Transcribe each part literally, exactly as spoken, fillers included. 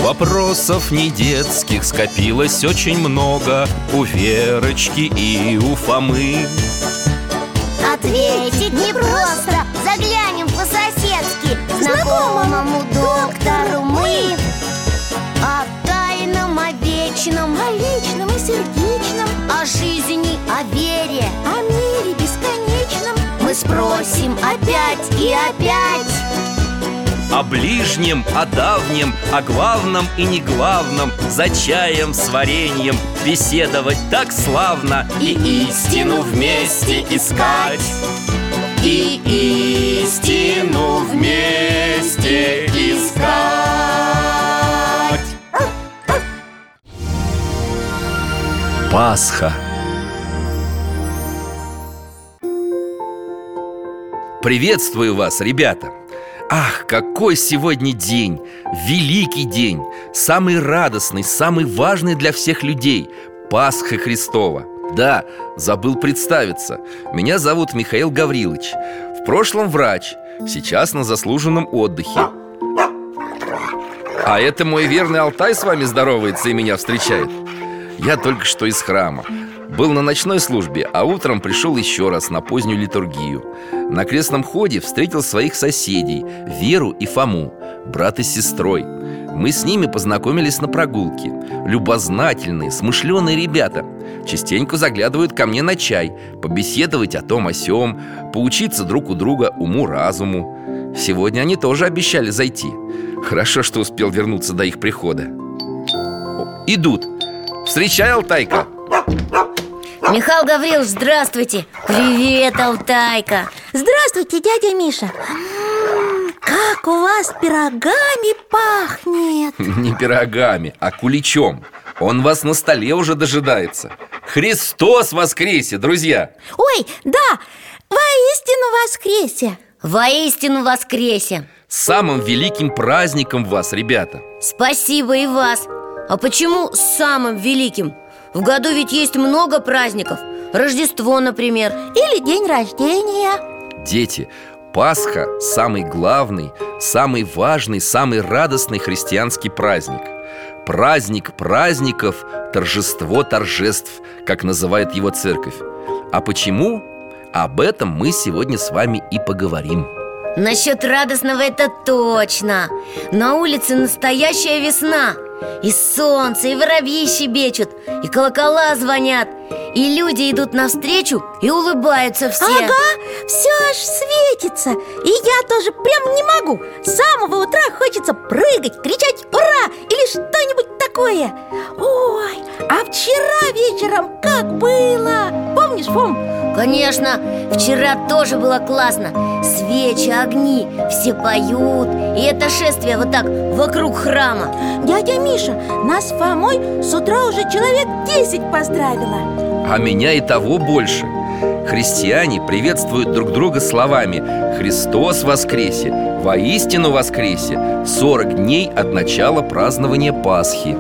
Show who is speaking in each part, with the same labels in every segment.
Speaker 1: Вопросов не детских скопилось очень много у Верочки и у Фомы.
Speaker 2: Ответить непросто, заглянем по-соседски знакомому доктору мы. О тайном, о вечном,
Speaker 3: о личном и сердечном,
Speaker 2: о жизни, о вере,
Speaker 3: о мире бесконечном
Speaker 2: мы спросим опять и опять.
Speaker 1: О ближнем, о давнем, о главном и неглавном, за чаем с вареньем беседовать так славно.
Speaker 2: И истину вместе искать,
Speaker 1: и истину вместе искать. Пасха. Приветствую вас, ребята! Ах, какой сегодня день! Великий день! Самый радостный, самый важный для всех людей – Пасха Христова. Да, забыл представиться. Меня зовут Михаил Гаврилович. В прошлом врач, сейчас на заслуженном отдыхе. А это мой верный Алтай с вами здоровается и меня встречает. Я только что из храма. Был на ночной службе, а утром пришел еще раз на позднюю литургию. На крестном ходе встретил своих соседей, Веру и Фому, брат и сестрой. Мы с ними познакомились на прогулке. Любознательные, смышленые ребята. Частенько заглядывают ко мне на чай, побеседовать о том о сём, поучиться друг у друга уму-разуму. Сегодня они тоже обещали зайти. Хорошо, что успел вернуться до их прихода. О, идут. Встречай, Алтайка.
Speaker 2: Михаил Гаврилович, здравствуйте. Привет, Алтайка.
Speaker 3: Здравствуйте, дядя Миша. М-м, как у вас пирогами пахнет.
Speaker 1: Не пирогами, а куличом. Он вас на столе уже дожидается. Христос воскресе, друзья!
Speaker 3: Ой, да, воистину воскресе.
Speaker 2: Воистину воскресе.
Speaker 1: С самым великим праздником вас, ребята.
Speaker 2: Спасибо и вас. А почему с самым великим? В году ведь есть много праздников. Рождество, например.
Speaker 3: Или день рождения.
Speaker 1: Дети, Пасха – самый главный, самый важный, самый радостный христианский праздник. Праздник праздников, торжество торжеств, как называет его церковь. А почему? Об этом мы сегодня с вами и поговорим.
Speaker 2: Насчет радостного это точно. На улице настоящая весна. И солнце, и воробьи щебечут, и колокола звонят, и люди идут навстречу и улыбаются все.
Speaker 3: Ага, все аж светится. И я тоже прям не могу. С самого утра хочется прыгать, кричать «Ура!» или что-нибудь такое. Ой, а вчера вечером как было? Помнишь, Фом?
Speaker 2: Конечно, вчера тоже было классно. Свечи, огни, все поют. И это шествие вот так вокруг храма.
Speaker 3: Дядя Миша, нас с Фомой с утра уже человек десять поздравила.
Speaker 1: А меня и того больше. Христиане приветствуют друг друга словами «Христос воскресе! Воистину воскресе!» сорок дней от начала празднования Пасхи.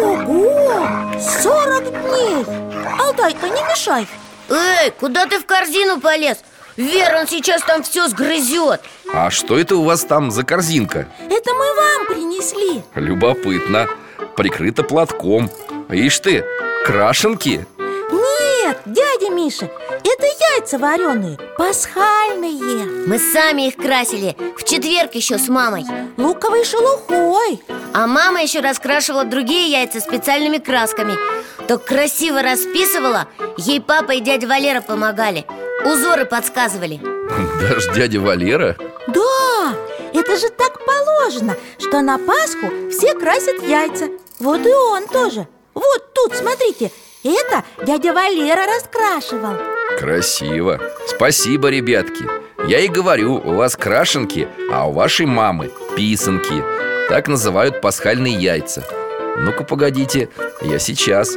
Speaker 3: Ого! сорок дней! Алтайка, не мешай.
Speaker 2: Эй, куда ты в корзину полез? Вера, он сейчас там все сгрызет.
Speaker 1: А что это у вас там за корзинка?
Speaker 3: Это мы вам принесли.
Speaker 1: Любопытно. Прикрыто платком. Ишь ты, крашенки?
Speaker 3: Нет, дядя Миша, это яйца вареные, пасхальные.
Speaker 2: Мы сами их красили в четверг еще с мамой.
Speaker 3: Луковой шелухой.
Speaker 2: А мама еще раскрашивала другие яйца специальными красками. Так красиво расписывала. Ей папа и дядя Валера помогали. Узоры подсказывали.
Speaker 1: Даже дядя Валера?
Speaker 3: Да, это же так положено, что на Пасху все красят яйца. Вот и он тоже. Вот тут, смотрите, это дядя Валера раскрашивал.
Speaker 1: Красиво. Спасибо, ребятки. Я и говорю, у вас крашенки, а у вашей мамы писанки. Так называют пасхальные яйца. Ну-ка, погодите, я сейчас.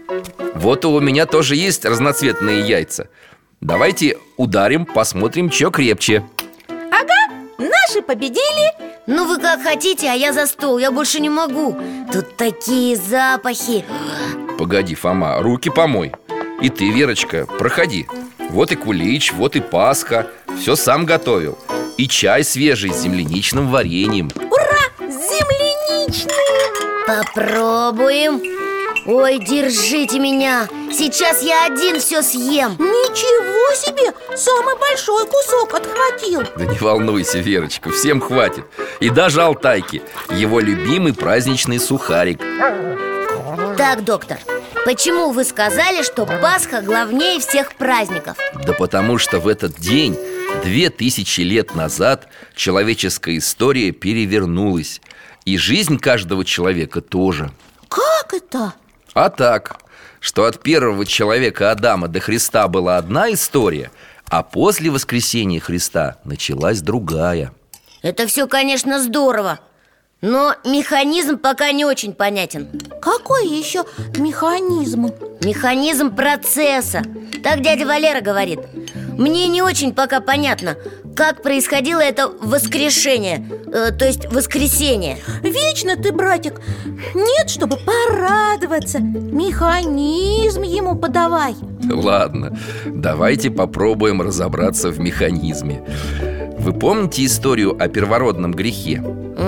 Speaker 1: Вот у меня тоже есть разноцветные яйца. Давайте ударим, посмотрим, что крепче.
Speaker 3: Ага, наши победили.
Speaker 2: Ну вы как хотите, а я за стол, я больше не могу. Тут такие запахи.
Speaker 1: Погоди, Фома, руки помой. И ты, Верочка, проходи. Вот и кулич, вот и Пасха. Все сам готовил. И чай свежий с земляничным вареньем.
Speaker 3: Ура! С земляничным!
Speaker 2: Попробуем. Ой, держите меня. Сейчас я один все съем.
Speaker 3: Ничего себе! Самый большой кусок отхватил.
Speaker 1: Да не волнуйся, Верочка, всем хватит. И даже Алтайке, его любимый праздничный сухарик.
Speaker 2: Так, доктор, почему вы сказали, что Пасха главнее всех праздников?
Speaker 1: Да потому что в этот день, две тысячи лет назад, человеческая история перевернулась. И жизнь каждого человека тоже.
Speaker 3: Как это?
Speaker 1: А так, что от первого человека Адама до Христа была одна история, а после воскресения Христа началась другая.
Speaker 2: Это все, конечно, здорово, но механизм пока не очень понятен.
Speaker 3: Какой еще механизм?
Speaker 2: Механизм процесса. Так дядя Валера говорит. Мне не очень пока понятно, как происходило это воскрешение, э, то есть воскресение.
Speaker 3: Вечно ты, братик. Нет, чтобы порадоваться. Механизм ему подавай.
Speaker 1: Ладно, давайте попробуем разобраться в механизме. Вы помните историю о первородном грехе?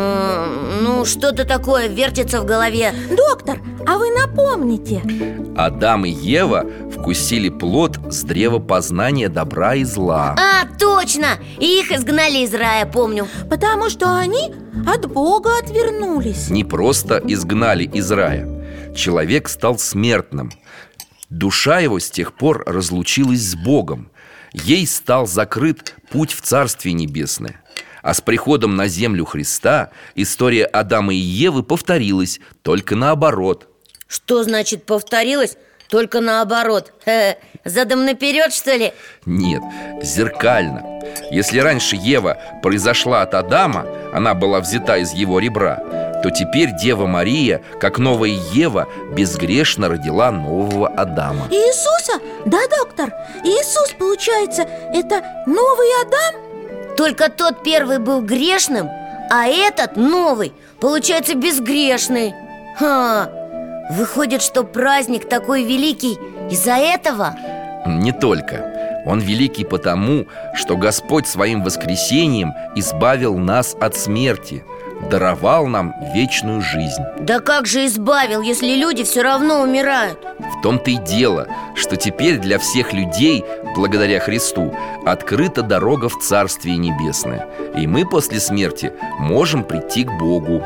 Speaker 2: М, Ну, что-то такое вертится в голове.
Speaker 3: Доктор, а вы напомните.
Speaker 1: Адам и Ева вкусили плод с древа познания добра и зла.
Speaker 2: А, точно! И их изгнали из рая, помню.
Speaker 3: Потому что они от Бога отвернулись.
Speaker 1: Не просто изгнали из рая. Человек стал смертным. Душа его с тех пор разлучилась с Богом. Ей стал закрыт путь в Царствие Небесное. А с приходом на землю Христа история Адама и Евы повторилась, только наоборот.
Speaker 2: Что значит повторилось? Только наоборот. Хе-хе. Задом наперед, что ли?
Speaker 1: Нет, зеркально. Если раньше Ева произошла от Адама, она была взята из его ребра, то теперь Дева Мария, как новая Ева, безгрешно родила нового Адама.
Speaker 3: Иисуса? Да, доктор? Иисус, получается, это новый Адам?
Speaker 2: Только тот первый был грешным, а этот новый, получается, безгрешный. Ха! Выходит, что праздник такой великий из-за этого?
Speaker 1: Не только. Он великий потому, что Господь своим воскресением избавил нас от смерти, даровал нам вечную жизнь.
Speaker 2: Да как же избавил, если люди все равно умирают?
Speaker 1: В том-то и дело, что теперь для всех людей, благодаря Христу, открыта дорога в Царствие Небесное. И мы после смерти можем прийти к Богу.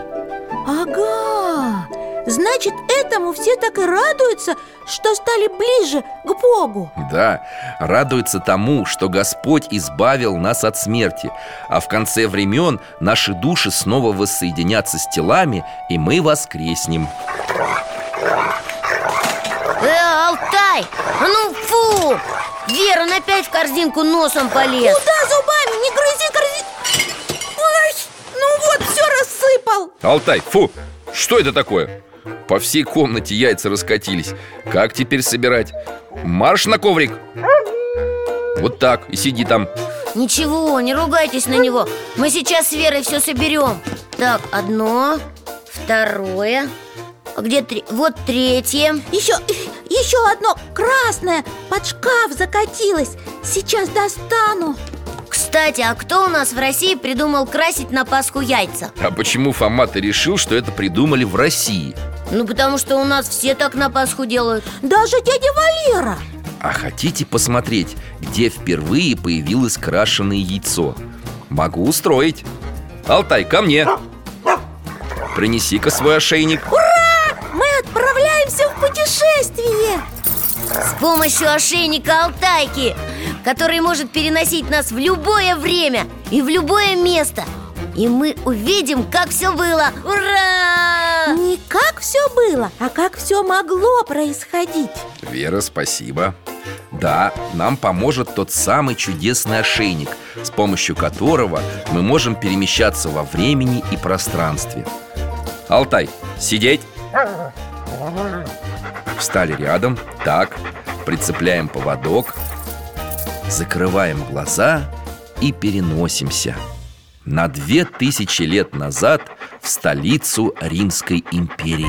Speaker 3: Ага, значит, этому все так и радуются, что стали ближе к Богу.
Speaker 1: Да, радуется тому, что Господь избавил нас от смерти, а в конце времен наши души снова воссоединятся с телами, и мы воскреснем.
Speaker 2: Э, Алтай! А ну фу! Вера, он опять в корзинку носом полез.
Speaker 3: Куда зубами? Не грызи корзинку! Ой, ну вот, все рассыпал.
Speaker 1: Алтай, фу! Что это такое? По всей комнате яйца раскатились. Как теперь собирать? Марш на коврик! Вот так, и сиди там.
Speaker 2: Ничего, не ругайтесь на него. Мы сейчас с Верой все соберем. Так, одно, второе. А где три? Вот третье.
Speaker 3: Еще, еще одно красное под шкаф закатилось. Сейчас достану.
Speaker 2: Кстати, а кто у нас в России придумал красить на Пасху яйца?
Speaker 1: А почему, Фома, ты решил, что это придумали в России?
Speaker 2: Ну, потому что у нас все так на Пасху делают.
Speaker 3: Даже дядя Валера.
Speaker 1: А хотите посмотреть, где впервые появилось крашеное яйцо? Могу устроить. Алтай, ко мне. Принеси-ка свой ошейник.
Speaker 3: Ура! Мы отправляемся в путешествие.
Speaker 2: С помощью ошейника Алтайки, который может переносить нас в любое время и в любое место. И мы увидим, как все было. Ура!
Speaker 3: Не как все было, а как все могло происходить.
Speaker 1: Вера, спасибо. Да, нам поможет тот самый чудесный ошейник, с помощью которого мы можем перемещаться во времени и пространстве. Алтай, сидеть. Встали рядом. Так, прицепляем поводок, закрываем глаза и переносимся на две тысячи лет назад в столицу Римской империи.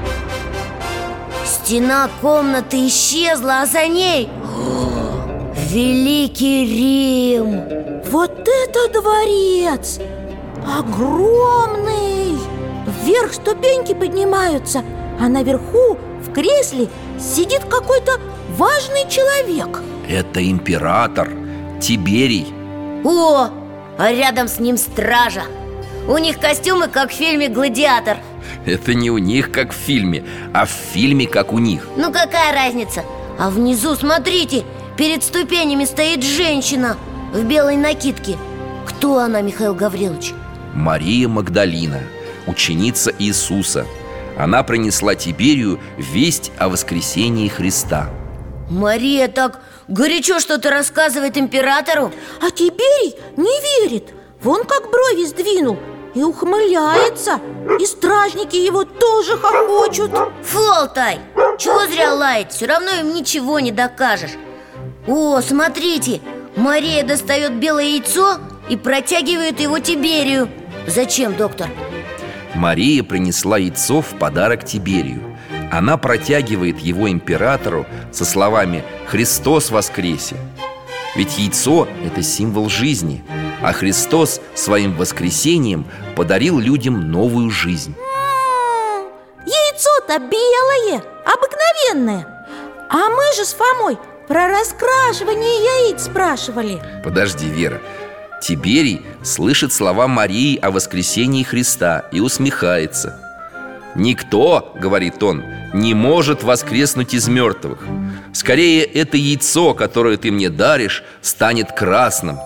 Speaker 2: Стена комнаты исчезла, а за ней Великий Рим!
Speaker 3: Вот это дворец! Огромный! Вверх ступеньки поднимаются, а наверху, в кресле, сидит какой-то важный человек.
Speaker 1: Это император Тиберий.
Speaker 2: О, а рядом с ним стража. У них костюмы, как в фильме «Гладиатор».
Speaker 1: Это не у них, как в фильме, а в фильме, как у них.
Speaker 2: Ну какая разница? А внизу, смотрите, перед ступенями стоит женщина в белой накидке. Кто она, Михаил Гаврилович?
Speaker 1: Мария Магдалина, ученица Иисуса. Она принесла Тиберию весть о воскресении Христа.
Speaker 2: Мария так горячо что-то рассказывает императору.
Speaker 3: А Тиберий не верит. Вон как брови сдвинул и ухмыляется. И стражники его тоже хохочут.
Speaker 2: Фу, Алтай, чего зря лаять, все равно им ничего не докажешь. О, смотрите, Мария достает белое яйцо и протягивает его Тиберию. Зачем, доктор?
Speaker 1: Мария принесла яйцо в подарок Тиберию. Она протягивает его императору со словами «Христос воскресе». Ведь яйцо – это символ жизни, а Христос своим воскресением подарил людям новую жизнь.
Speaker 3: М-м, яйцо-то белое, обыкновенное. А мы же с Фомой про раскрашивание яиц спрашивали.
Speaker 1: Подожди, Вера. Тиберий слышит слова Марии о воскресении Христа и усмехается. «Никто, — говорит он, — не может воскреснуть из мертвых. Скорее, это яйцо, которое ты мне даришь, станет красным».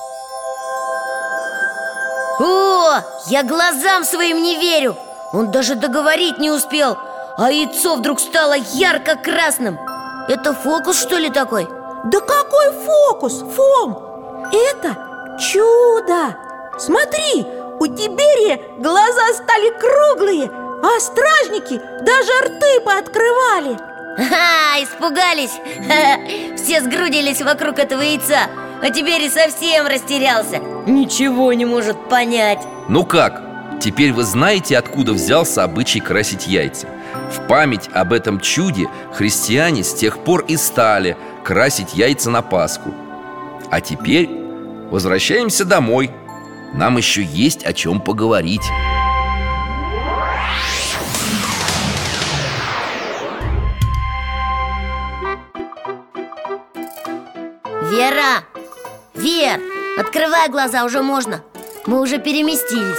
Speaker 2: О, я глазам своим не верю. Он даже договорить не успел, а яйцо вдруг стало ярко-красным. Это фокус, что ли, такой?
Speaker 3: Да какой фокус, Фом? Это чудо! Смотри, у Тиберия глаза стали круглые, а стражники даже рты пооткрывали.
Speaker 2: Ха, испугались. Ха-ха. Все сгрудились вокруг этого яйца, а теперь и совсем растерялся. Ничего не может понять.
Speaker 1: Ну как? Теперь вы знаете, откуда взялся обычай красить яйца. В память об этом чуде христиане с тех пор и стали красить яйца на Пасху. А теперь возвращаемся домой. Нам еще есть о чем поговорить.
Speaker 2: Вера! Вер! Открывай глаза, уже можно. Мы уже переместились.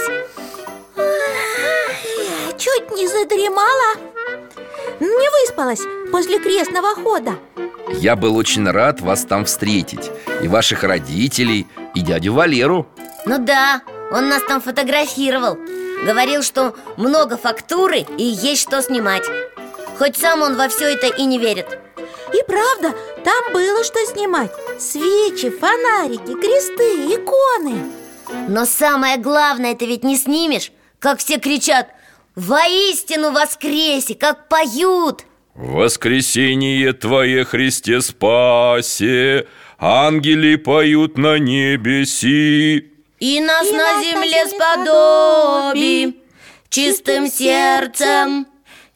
Speaker 3: Чуть не задремала. Не выспалась после крестного хода.
Speaker 1: Я был очень рад вас там встретить. И ваших родителей, и дядю Валеру.
Speaker 2: Ну да, он нас там фотографировал. Говорил, что много фактуры и есть что снимать. Хоть сам он во все это и не верит.
Speaker 3: И правда, там было что снимать. Свечи, фонарики, кресты, иконы.
Speaker 2: Но самое главное, это ведь не снимешь, как все кричат: «Воистину воскресе!», как поют.
Speaker 4: «Воскресение Твое, Христе, спасе! Ангели поют на небеси!»
Speaker 2: И нас
Speaker 3: И
Speaker 2: на
Speaker 3: нас
Speaker 2: земле
Speaker 3: на земле
Speaker 2: сподоби, чистым сердцем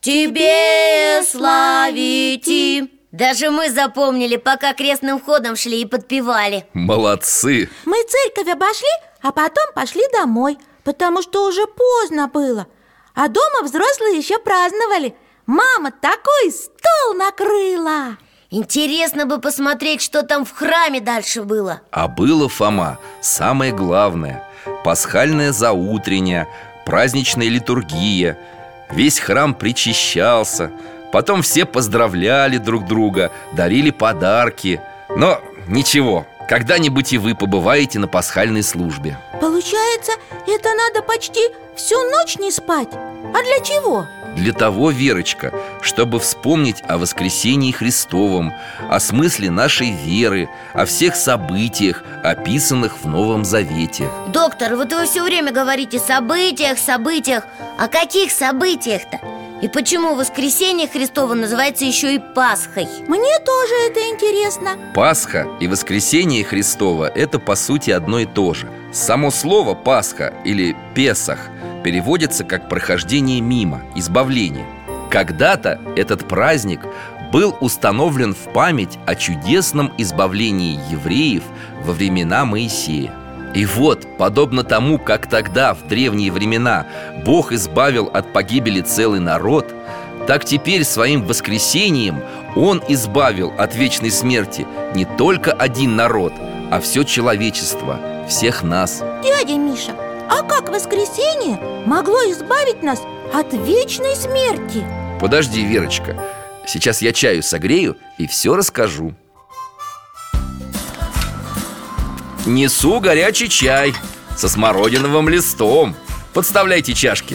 Speaker 2: Тебе славите. Даже мы запомнили, пока крестным ходом шли и подпевали.
Speaker 1: Молодцы!
Speaker 3: Мы церковь обошли, а потом пошли домой, потому что уже поздно было. А дома взрослые еще праздновали. Мама такой стол накрыла.
Speaker 2: Интересно бы посмотреть, что там в храме дальше было.
Speaker 1: А было, Фома, самое главное: пасхальная заутренняя, праздничная литургия. Весь храм причащался. Потом все поздравляли друг друга, дарили подарки. Но ничего, когда-нибудь и вы побываете на пасхальной службе.
Speaker 3: Получается, это надо почти всю ночь не спать. А для чего?
Speaker 1: Для того, Верочка, чтобы вспомнить о воскресении Христовом, о смысле нашей веры, о всех событиях, описанных в Новом Завете.
Speaker 2: Доктор, вот вы все время говорите событиях, событиях. О каких событиях-то? И почему воскресение Христово называется еще и Пасхой?
Speaker 3: Мне тоже это интересно.
Speaker 1: Пасха и воскресение Христово – это по сути одно и то же. Само слово «Пасха» или «Песах» переводится как «прохождение мимо», «избавление». Когда-то этот праздник был установлен в память о чудесном избавлении евреев во времена Моисея. И вот, подобно тому, как тогда, в древние времена, Бог избавил от погибели целый народ, так теперь своим воскресением Он избавил от вечной смерти не только один народ, а все человечество, всех нас.
Speaker 3: Дядя Миша, а как воскресение могло избавить нас от вечной смерти?
Speaker 1: Подожди, Верочка, сейчас я чаю согрею и все расскажу. Несу горячий чай со смородиновым листом. Подставляйте чашки.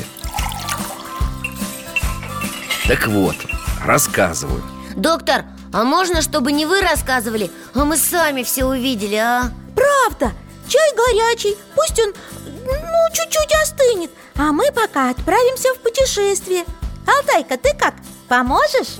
Speaker 1: Так вот, рассказываю.
Speaker 2: Доктор, а можно, чтобы не вы рассказывали, а мы сами все увидели, а?
Speaker 3: Правда, чай горячий, пусть он, ну, чуть-чуть остынет. А мы пока отправимся в путешествие. Алтайка, ты как, поможешь?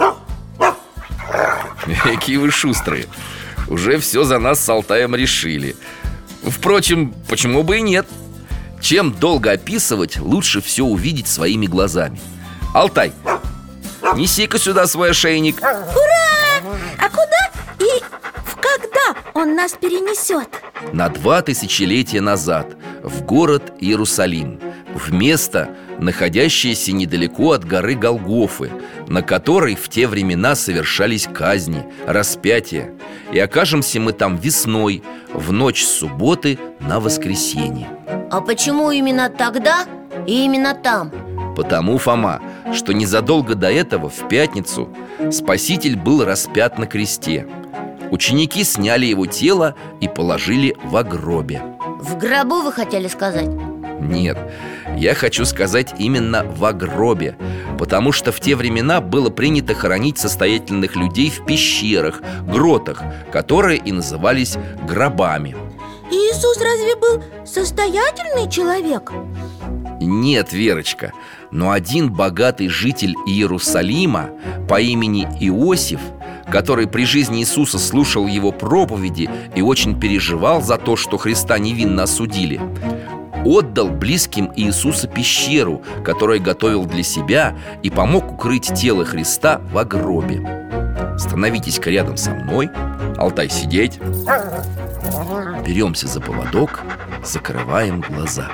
Speaker 1: Какие вы шустрые. Уже все за нас с Алтаем решили. Впрочем, почему бы и нет? Чем долго описывать, лучше все увидеть своими глазами. Алтай, неси-ка сюда свой ошейник.
Speaker 3: Ура! А куда и в когда он нас перенесет?
Speaker 1: На два тысячелетия назад в город Иерусалим, в место, находящееся недалеко от горы Голгофы, на которой в те времена совершались казни, распятия. И окажемся мы там весной, в ночь с субботы на воскресенье.
Speaker 2: А почему именно тогда и именно там?
Speaker 1: Потому, Фома, что незадолго до этого, в пятницу, Спаситель был распят на кресте. Ученики сняли его тело и положили во гробе.
Speaker 2: В гробу вы хотели сказать?
Speaker 1: Нет, я хочу сказать именно во гробе, потому что в те времена было принято хоронить состоятельных людей в пещерах, гротах, которые и назывались гробами.
Speaker 3: Иисус разве был состоятельный человек?
Speaker 1: Нет, Верочка, но один богатый житель Иерусалима по имени Иосиф, который при жизни Иисуса слушал его проповеди и очень переживал за то, что Христа невинно осудили, отдал близким Иисуса пещеру, которую готовил для себя, и помог укрыть тело Христа во гробе. Становитесь-ка рядом со мной. Алтай, сидеть. Беремся за поводок, закрываем глаза.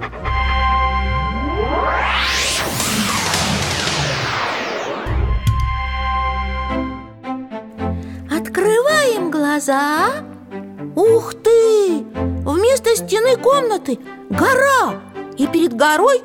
Speaker 3: Открываем глаза. Ух ты! Вместо стены комнаты гора, и перед горой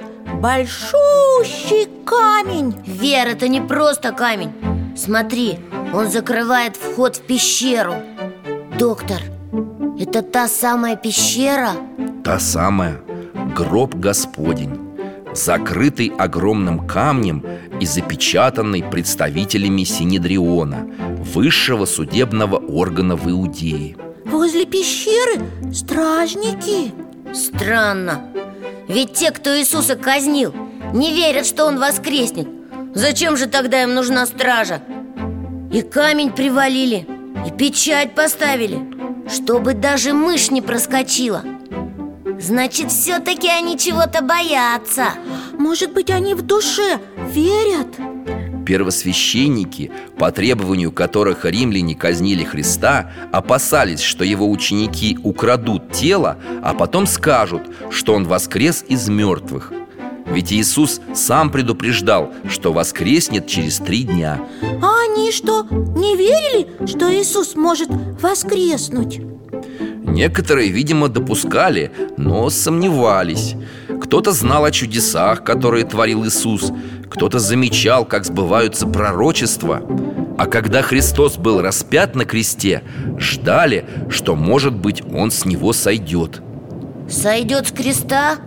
Speaker 3: большущий камень.
Speaker 2: Вер, это не просто камень. Смотри, он закрывает вход в пещеру. Доктор, это та самая пещера?
Speaker 1: Та самая, гроб Господень, закрытый огромным камнем и запечатанный представителями Синедриона, высшего судебного органа в Иудее.
Speaker 3: Возле пещеры стражники.
Speaker 2: Странно. Ведь те, кто Иисуса казнил, не верят, что Он воскреснет. Зачем же тогда им нужна стража? И камень привалили, и печать поставили, чтобы даже мышь не проскочила. Значит, все-таки они чего-то боятся.
Speaker 3: Может быть, они в душе верят?
Speaker 1: Первосвященники, по требованию которых римляне казнили Христа, опасались, что его ученики украдут тело, а потом скажут, что он воскрес из мертвых. Ведь Иисус сам предупреждал, что воскреснет через три дня.
Speaker 3: А они что, не верили, что Иисус может воскреснуть?
Speaker 1: Некоторые, видимо, допускали, но сомневались. Кто-то знал о чудесах, которые творил Иисус, кто-то замечал, как сбываются пророчества. А когда Христос был распят на кресте, ждали, что, может быть, Он с Него сойдет.
Speaker 2: Сойдет с креста?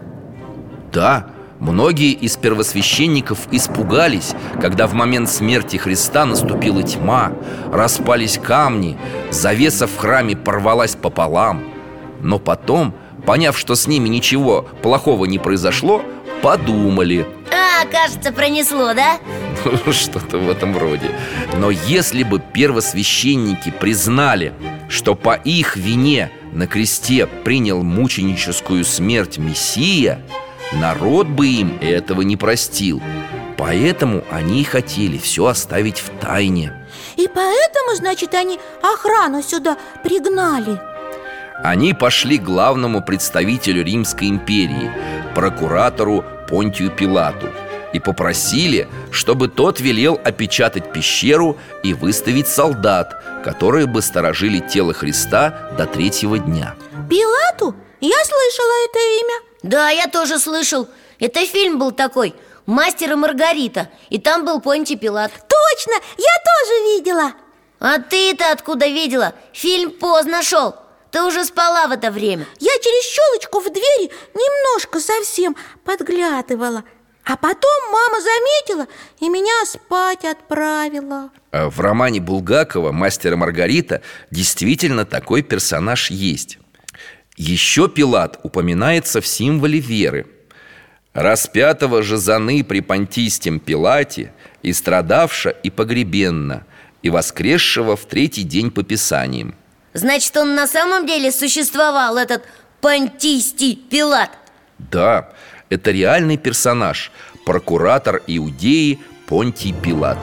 Speaker 1: Да, многие из первосвященников испугались, когда в момент смерти Христа наступила тьма, распались камни, завеса в храме порвалась пополам. Но потом, поняв, что с ними ничего плохого не произошло, подумали:
Speaker 2: А, кажется, пронесло, да?
Speaker 1: что-то в этом роде. Но если бы первосвященники признали, что по их вине на кресте принял мученическую смерть Мессия, народ бы им этого не простил. Поэтому они и хотели все оставить в тайне.
Speaker 3: И поэтому, значит, они охрану сюда пригнали.
Speaker 1: Они пошли к главному представителю Римской империи, прокуратору Понтию Пилату, и попросили, чтобы тот велел опечатать пещеру и выставить солдат, которые бы сторожили тело Христа до третьего дня.
Speaker 3: Пилату? Я слышала это имя.
Speaker 2: Да, я тоже слышал. Это фильм был такой «Мастер и Маргарита», и там был Понтий Пилат.
Speaker 3: Точно, я тоже видела.
Speaker 2: А ты-то откуда видела? Фильм поздно шел. Ты уже спала в это время.
Speaker 3: Я через щелочку в двери немножко совсем подглядывала. А потом мама заметила и меня спать отправила.
Speaker 1: В романе Булгакова «Мастер и Маргарита» действительно такой персонаж есть. Еще Пилат упоминается в символе веры. «Распятого же заны при Понтийстем Пилате, и страдавша, и погребенна, и воскресшего в третий день по Писаниям».
Speaker 2: Значит, он на самом деле существовал, этот Понтийский Пилат?
Speaker 1: Да, это реальный персонаж, прокуратор Иудеи Понтий Пилат.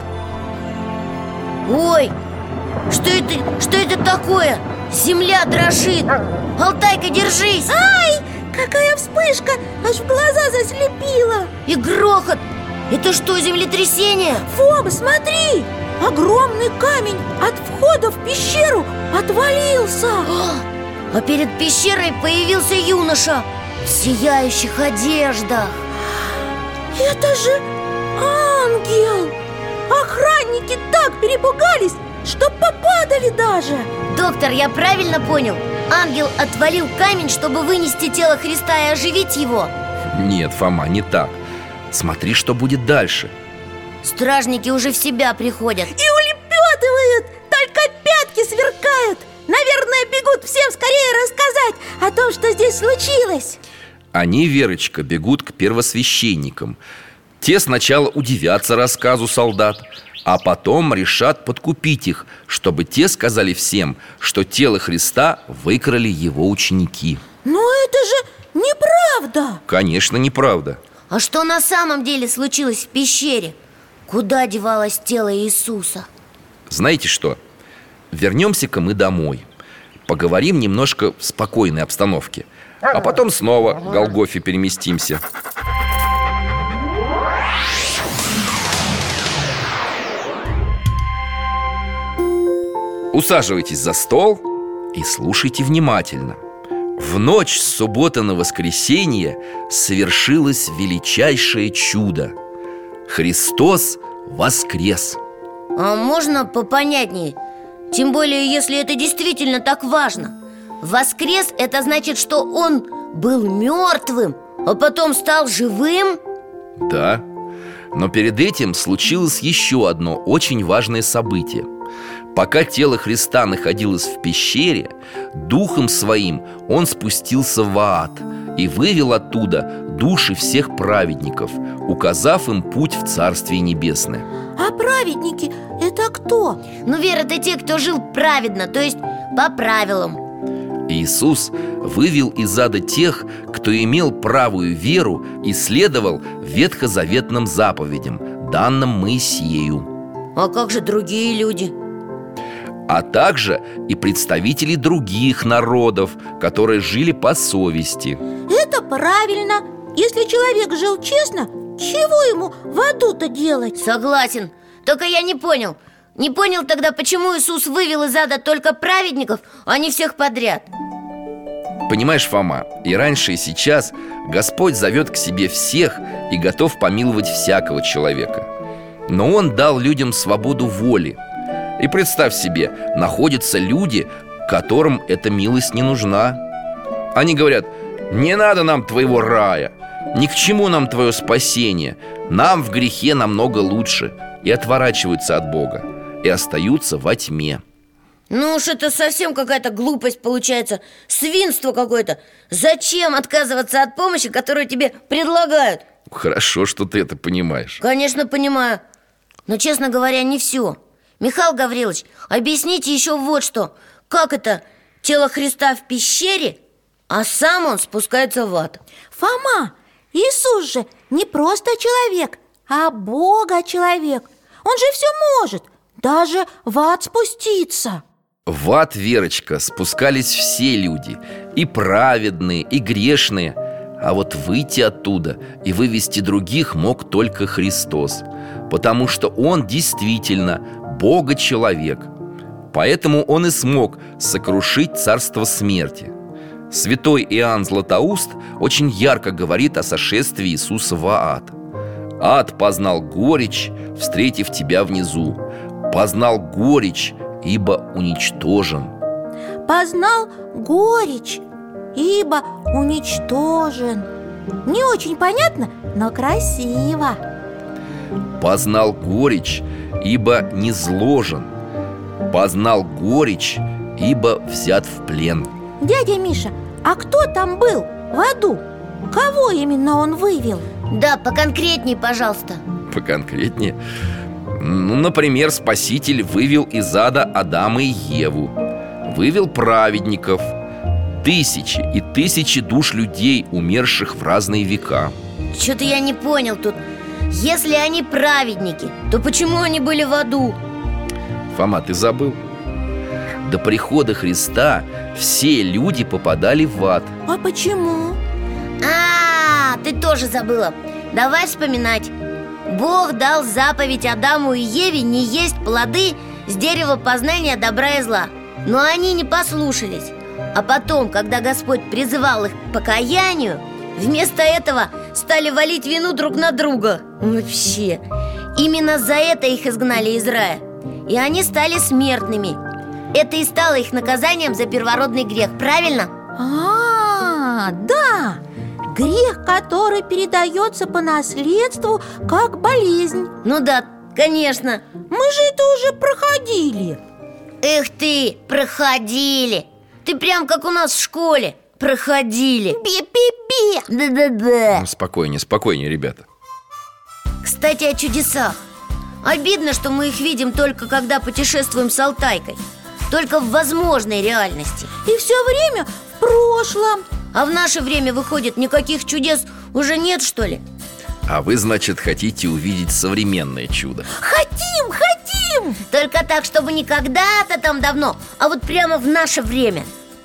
Speaker 2: Ой, что это, что это такое? Земля дрожит. Алтайка, держись!
Speaker 3: Ай, какая вспышка, аж в глаза заслепила.
Speaker 2: И грохот. Это что, землетрясение?
Speaker 3: Фома, смотри, огромный камень от входа в пещеру отвалился.
Speaker 2: А перед пещерой появился юноша в сияющих одеждах.
Speaker 3: Это же ангел! Охранники так перепугались, что попадали даже.
Speaker 2: Доктор, я правильно понял? Ангел отвалил камень, чтобы вынести тело Христа и оживить его?
Speaker 1: Нет, Фома, не так. Смотри, что будет дальше.
Speaker 2: Стражники уже в себя приходят.
Speaker 3: И улепетывают, только пятки сверкают. Наверное, бегут всем скорее рассказать о том, что здесь случилось.
Speaker 1: Они, Верочка, бегут к первосвященникам. Те сначала удивятся рассказу солдат, а потом решат подкупить их, чтобы те сказали всем, что тело Христа выкрали его ученики.
Speaker 3: Но это же неправда.
Speaker 1: Конечно, неправда.
Speaker 2: А что на самом деле случилось в пещере? Куда девалось тело Иисуса?
Speaker 1: Знаете что? Вернемся-ка мы домой. Поговорим немножко в спокойной обстановке, а потом снова к Голгофе переместимся. Усаживайтесь за стол и слушайте внимательно. В ночь с субботы на воскресенье совершилось величайшее чудо. Христос воскрес.
Speaker 2: А можно попонятнее? Тем более, если это действительно так важно. Воскрес – это значит, что он был мертвым, а потом стал живым?
Speaker 1: Да, но перед этим случилось еще одно очень важное событие. Пока тело Христа находилось в пещере, духом своим он спустился в ад и вывел оттуда души всех праведников, указав им путь в Царствие Небесное.
Speaker 3: А праведники – это кто?
Speaker 2: Ну, Вера, это те, кто жил праведно, то есть по правилам.
Speaker 1: Иисус вывел из ада тех, кто имел правую веру и следовал ветхозаветным заповедям, данным Моисею.
Speaker 2: А как же другие люди?
Speaker 1: А также и представители других народов, которые жили по совести.
Speaker 3: Это правильно. Если человек жил честно, чего ему в аду-то делать?
Speaker 2: Согласен. Только я не понял Не понял тогда, почему Иисус вывел из ада только праведников, а не всех подряд.
Speaker 1: Понимаешь, Фома, и раньше, и сейчас Господь зовет к себе всех и готов помиловать всякого человека. Но Он дал людям свободу воли. И представь себе, находятся люди, которым эта милость не нужна. Они говорят: не надо нам твоего рая, ни к чему нам твое спасение, нам в грехе намного лучше. И отворачиваются от Бога, и остаются во тьме.
Speaker 2: Ну уж это совсем какая-то глупость получается, свинство какое-то. Зачем отказываться от помощи, которую тебе предлагают?
Speaker 1: Хорошо, что ты это понимаешь.
Speaker 2: Конечно, понимаю. Но, честно говоря, не все. Михаил Гаврилович, объясните еще вот что. Как это тело Христа в пещере, а сам он спускается в ад?
Speaker 3: Фома, Иисус же не просто человек, а Бога человек. Он же все может. даже в ад спуститься?
Speaker 1: В ад, Верочка, спускались все люди, и праведные, и грешные. А вот выйти оттуда и вывести других мог только Христос, потому что Он действительно Бога-человек. Поэтому Он и смог сокрушить царство смерти. Святой Иоанн Златоуст очень ярко говорит о сошествии Иисуса в ад. «Ад познал горечь, встретив тебя внизу. Познал горечь, ибо уничтожен».
Speaker 3: Познал горечь, ибо уничтожен. Не очень понятно, но красиво.
Speaker 1: Познал горечь, ибо низложен. Познал горечь, ибо взят в плен.
Speaker 3: Дядя Миша, а кто там был в аду? Кого именно он вывел?
Speaker 2: Да, поконкретней, пожалуйста.
Speaker 1: Поконкретнее. Ну, например, Спаситель вывел из ада Адама и Еву. Вывел праведников. Тысячи и тысячи душ людей, умерших в разные века.
Speaker 2: Что-то я не понял тут. Если они праведники, то почему они были в аду?
Speaker 1: Фома, ты забыл? До прихода Христа все люди попадали в ад.
Speaker 3: А почему?
Speaker 2: А, ты тоже забыла. Давай вспоминать. Бог дал заповедь Адаму и Еве не есть плоды с дерева познания добра и зла. Но они не послушались. А потом, когда Господь призывал их к покаянию, вместо этого стали валить вину друг на друга. Вообще. Именно за это их изгнали из рая. И они стали смертными. Это и стало их наказанием за первородный грех, правильно?
Speaker 3: А, да. Грех, который передается по наследству как болезнь.
Speaker 2: Ну да, конечно.
Speaker 3: Мы же это уже проходили.
Speaker 2: Эх ты, проходили. Ты прям как у нас в школе. Проходили.
Speaker 3: Би-би-би.
Speaker 2: Да-да-да.
Speaker 1: Ну, спокойнее, спокойнее, ребята.
Speaker 2: Кстати, о чудесах. Обидно, что мы их видим только когда путешествуем с Алтайкой. Только в возможной реальности.
Speaker 3: И все время в прошлом.
Speaker 2: А в наше время, выходит, никаких чудес уже нет, что ли?
Speaker 1: А вы, значит, хотите увидеть современное чудо?
Speaker 3: Хотим, хотим.
Speaker 2: Только так, чтобы не когда-то там давно, а вот прямо в наше время.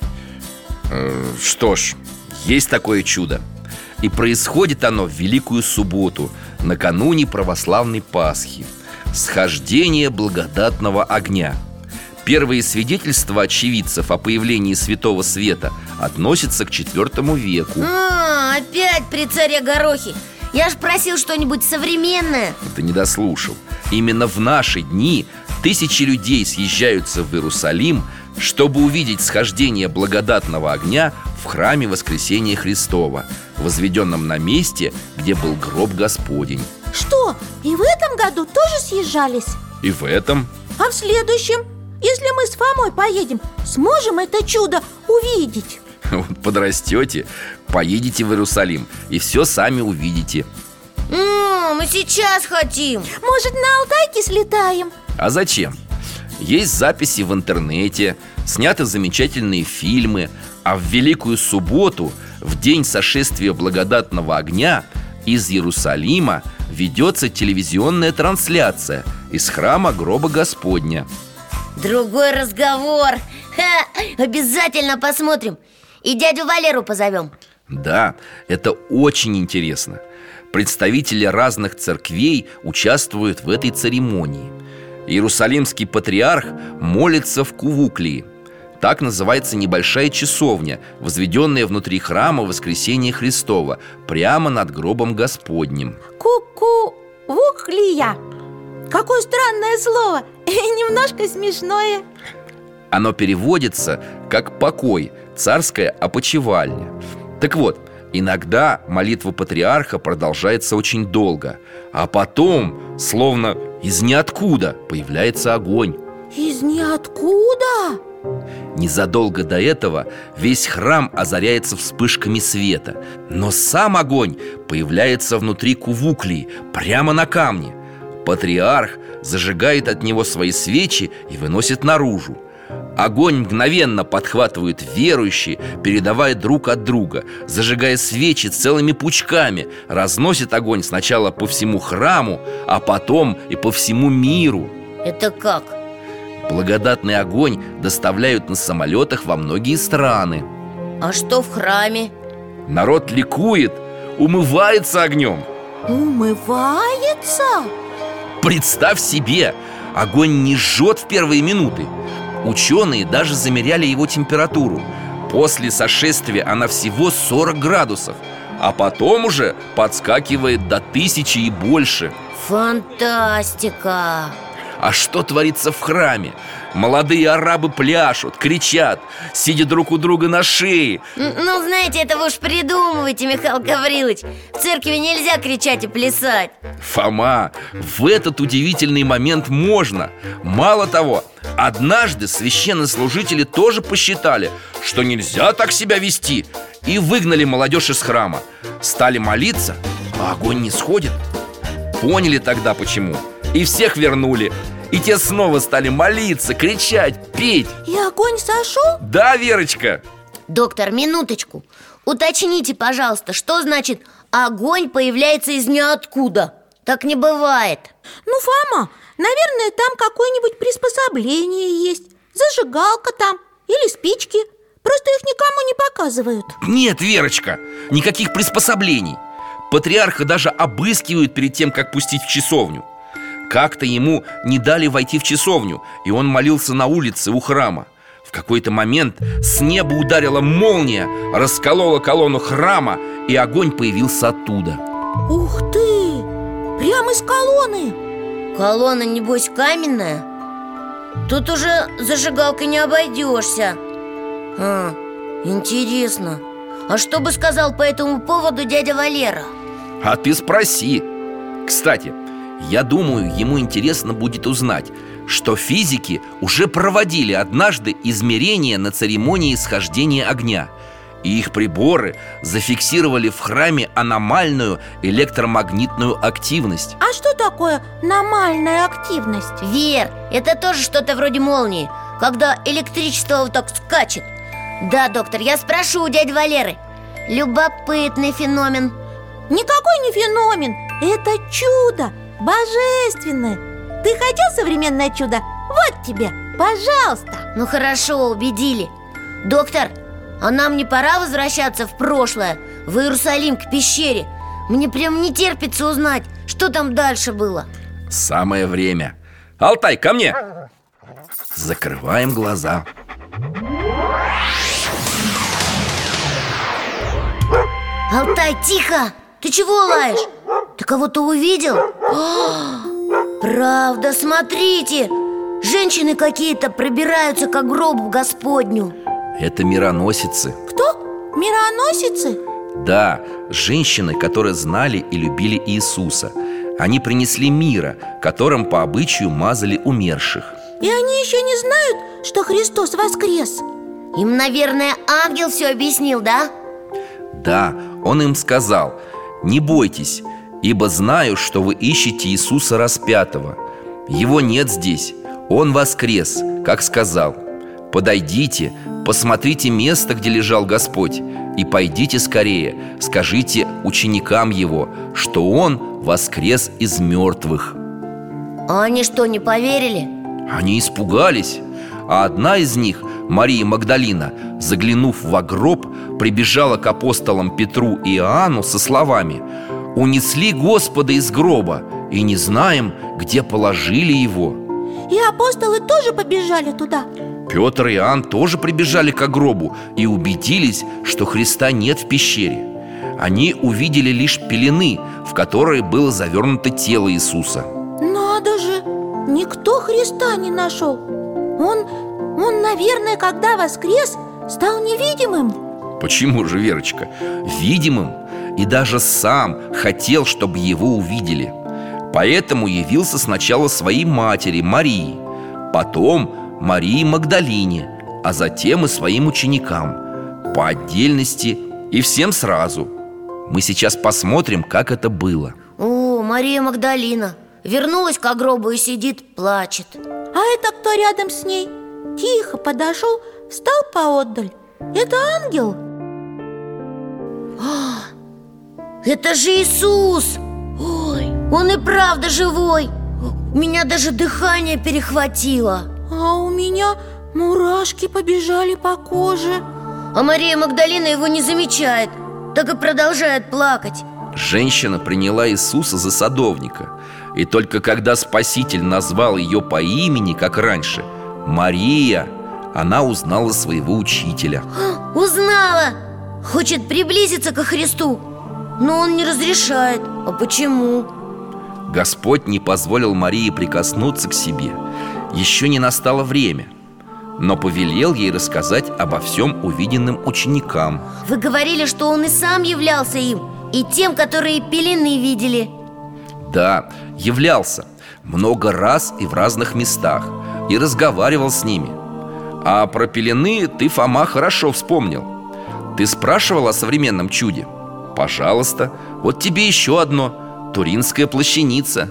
Speaker 1: Э, Что ж, есть такое чудо. И происходит оно в Великую Субботу, накануне православной Пасхи. Схождение благодатного огня. Первые свидетельства очевидцев о появлении Святого Света относятся к четвертому веку.
Speaker 2: А, опять при царе Горохе. Я ж просил что-нибудь современное.
Speaker 1: Ты не дослушал. Именно в наши дни тысячи людей съезжаются в Иерусалим, чтобы увидеть схождение благодатного огня в храме Воскресения Христова, возведенном на месте, где был гроб Господень.
Speaker 3: Что, и в этом году тоже съезжались?
Speaker 1: И в этом.
Speaker 3: А в следующем? Если мы с Фомой поедем, сможем это чудо увидеть?
Speaker 1: Вот подрастете, поедете в Иерусалим и все сами увидите.
Speaker 2: М, Мы сейчас хотим.
Speaker 3: Может, на Алтайке слетаем?
Speaker 1: А зачем? Есть записи в интернете, сняты замечательные фильмы. А в Великую Субботу, в день сошествия благодатного огня, из Иерусалима ведется телевизионная трансляция из храма гроба Господня.
Speaker 2: Другой разговор. Ха, обязательно посмотрим. И дядю Валеру позовем.
Speaker 1: Да, это очень интересно. Представители разных церквей участвуют в этой церемонии. Иерусалимский патриарх молится в Кувуклии. Так называется небольшая часовня, возведенная внутри храма Воскресения Христова, прямо над гробом Господним.
Speaker 3: Ку-ку-вуклия. Какое странное слово. Немножко смешное.
Speaker 1: Оно переводится как «покой», «царская опочивальня». Так вот, иногда молитва патриарха продолжается очень долго, а потом, словно из ниоткуда, появляется огонь.
Speaker 3: Из ниоткуда?
Speaker 1: Незадолго до этого весь храм озаряется вспышками света, но сам огонь появляется внутри кувуклии, прямо на камне. Патриарх зажигает от него свои свечи и выносит наружу. Огонь мгновенно подхватывают верующие, передавая друг от друга, зажигая свечи целыми пучками, разносит огонь сначала по всему храму, а потом и по всему миру.
Speaker 2: Это как?
Speaker 1: Благодатный огонь доставляют на самолетах во многие страны.
Speaker 2: А что в храме?
Speaker 1: Народ ликует, умывается огнем.
Speaker 3: Умывается?
Speaker 1: Представь себе, огонь не жжет в первые минуты. Ученые даже замеряли его температуру. После сошествия она всего сорок градусов, а потом уже подскакивает до тысячи и больше.
Speaker 2: Фантастика!
Speaker 1: А что творится в храме? Молодые арабы пляшут, кричат, сидя друг у друга на шее.
Speaker 2: Н- Ну, знаете, это вы уж придумываете, Михаил Гаврилович. В церкви нельзя кричать и плясать.
Speaker 1: Фома, в этот удивительный момент можно. Мало того, однажды священнослужители тоже посчитали, что нельзя так себя вести, и выгнали молодежь из храма. Стали молиться, а огонь не сходит. Поняли тогда почему, и всех вернули. И те снова стали молиться, кричать, петь.
Speaker 3: И огонь сошел?
Speaker 1: Да, Верочка?
Speaker 2: Доктор, минуточку. Уточните, пожалуйста, что значит огонь появляется из ниоткуда? Так не бывает.
Speaker 3: Ну, Фома, наверное, там какое-нибудь приспособление есть. Зажигалка там или спички. Просто их никому не показывают.
Speaker 1: Нет, Верочка, никаких приспособлений. Патриарха даже обыскивают перед тем, как пустить в часовню. Как-то ему не дали войти в часовню, и он молился на улице у храма. В какой-то момент с неба ударила молния, расколола колонну храма, и огонь появился оттуда.
Speaker 3: Ух ты! Прямо из колонны!
Speaker 2: Колонна, небось, каменная? Тут уже зажигалкой не обойдешься. А, интересно. А что бы сказал по этому поводу дядя Валера?
Speaker 1: А ты спроси. Кстати, я думаю, ему интересно будет узнать, что физики уже проводили однажды измерения на церемонии схождения огня, и их приборы зафиксировали в храме аномальную электромагнитную активность.
Speaker 3: А что такое аномальная активность?
Speaker 2: Вер, это тоже что-то вроде молнии, когда электричество вот так скачет. Да, доктор, я спрошу у дяди Валеры. Любопытный феномен.
Speaker 3: Никакой не феномен, это чудо, божественное. Ты хотел современное чудо? Вот тебе, пожалуйста.
Speaker 2: Ну хорошо, убедили. Доктор, а нам не пора возвращаться в прошлое, в Иерусалим, к пещере? Мне прям не терпится узнать, что там дальше было.
Speaker 1: Самое время. Алтай, ко мне! Закрываем глаза.
Speaker 2: Алтай, тихо! Ты чего лаешь? Ты кого-то увидел? О, правда, смотрите! Женщины какие-то пробираются к гробу Господню.
Speaker 1: Это мироносицы.
Speaker 3: Кто? Мироносицы?
Speaker 1: Да, женщины, которые знали и любили Иисуса. Они принесли мира, которым по обычаю мазали умерших.
Speaker 3: И они еще не знают, что Христос воскрес?
Speaker 2: Им, наверное, ангел все объяснил, да?
Speaker 1: Да, он им сказал: «Не бойтесь, ибо знаю, что вы ищете Иисуса распятого. Его нет здесь, он воскрес, как сказал. Подойдите, посмотрите место, где лежал Господь, и пойдите скорее, скажите ученикам его, что он воскрес из мертвых».
Speaker 2: А они что, не поверили?
Speaker 1: Они испугались, а одна из них, Мария Магдалина, заглянув во гроб, прибежала к апостолам Петру и Иоанну со словами: «Унесли Господа из гроба, и не знаем, где положили его».
Speaker 3: И апостолы тоже побежали туда?
Speaker 1: Петр и Иоанн тоже прибежали к гробу и убедились, что Христа нет в пещере. Они увидели лишь пелены, в которые было завернуто тело Иисуса.
Speaker 3: Надо же! Никто Христа не нашел. Он, он, наверное, когда воскрес, стал невидимым.
Speaker 1: Почему же, Верочка? Видимым, и даже сам хотел, чтобы его увидели. Поэтому явился сначала своей матери Марии, потом Марии Магдалине, а затем и своим ученикам, по отдельности и всем сразу. Мы сейчас посмотрим, как это было.
Speaker 2: О, Мария Магдалина вернулась к гробу и сидит, плачет.
Speaker 3: А это кто рядом с ней? Тихо подошел, встал поотдаль. Это ангел?
Speaker 2: Это же Иисус! Ой, он и правда живой! Меня даже дыхание перехватило.
Speaker 3: А у меня мурашки побежали по коже.
Speaker 2: А Мария Магдалина его не замечает, так и продолжает плакать.
Speaker 1: Женщина приняла Иисуса за садовника. И только когда Спаситель назвал ее по имени, как раньше, Мария, она узнала своего учителя.
Speaker 2: Узнала! Хочет приблизиться ко Христу, но он не разрешает. А почему?
Speaker 1: Господь не позволил Марии прикоснуться к себе. Еще не настало время, но повелел ей рассказать обо всем увиденным ученикам.
Speaker 2: Вы говорили, что он и сам являлся им, и тем, которые пелены видели.
Speaker 1: Да, являлся много раз и в разных местах, и разговаривал с ними. А про пелены ты, Фома, хорошо вспомнил. Ты спрашивал о современном чуде? Пожалуйста, вот тебе еще одно. Туринская плащаница.